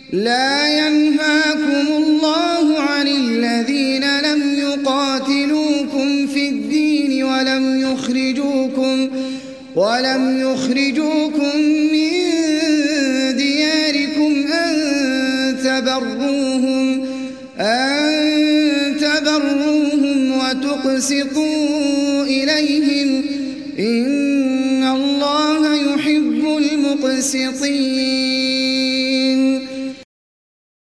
لا ينهاكم الله عن الذين لم يقاتلوكم في الدين ولم يخرجوكم من دياركم أن تبروهم وتقسطوا إليهم إن الله يحب المقسطين.